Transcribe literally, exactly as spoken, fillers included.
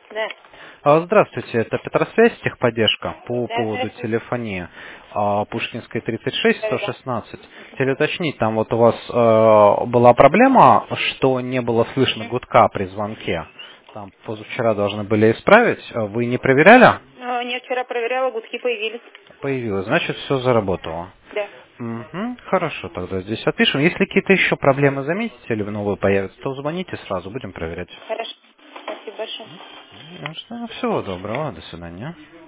Да. А, Здравствуйте, это Петросвязь, техподдержка по Да, поводу здравствуйте. телефонии а, Пушкинской тридцать шесть Да, сто да, да. шестнадцать. Хотели уточнить, там вот у вас э, была проблема, что не было слышно Мгм. гудка при звонке. Там позавчера должны были исправить. А Вы не проверяли? А, нет, вчера проверяла, гудки появились. Появилось, значит, все заработало. Да. Мгм, хорошо, тогда здесь отпишем. Если какие-то еще проблемы заметите или новые появятся, то звоните сразу, будем проверять. Хорошо. Спасибо большое. Ну что, всего доброго, до свидания.